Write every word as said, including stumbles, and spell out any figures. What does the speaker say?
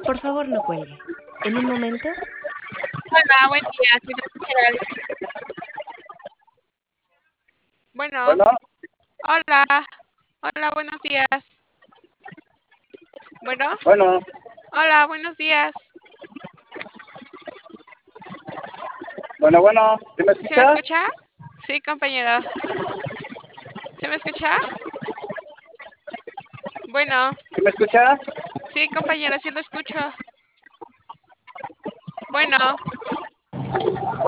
Por favor, no cuelgue. En un momento. Hola, buen día. Soy la Gerald. Bueno, Bueno, hola. Hola, buenos días. Bueno, bueno, hola, buenos días. bueno, bueno, ¿sí me ¿Se me escucha? escucha? Sí, compañero. ¿Se me escucha? Bueno, ¿Sí me escucha? sí, compañero, sí lo escucho. Bueno,